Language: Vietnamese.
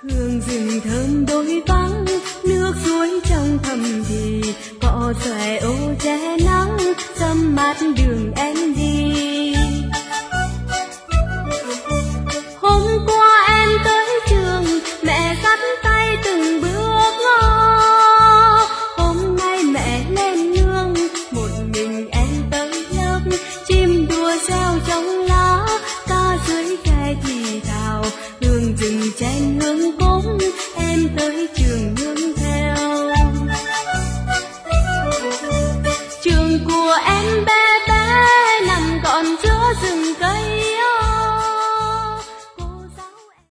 Hương rừng thơm đôi vắng, nước suối trong thầm thì cỏ xòe ô che nắng, sâm mát đường em đi. Hôm qua em tới trường, mẹ dắt tay từng bước ngó. Hôm nay mẹ lên nương, một mình em tới lớp, chim đua reo trong lá, ca dưới khe thì thào. Hương rừng chen hương cốm, em tới trường nương theo. Trường của em bé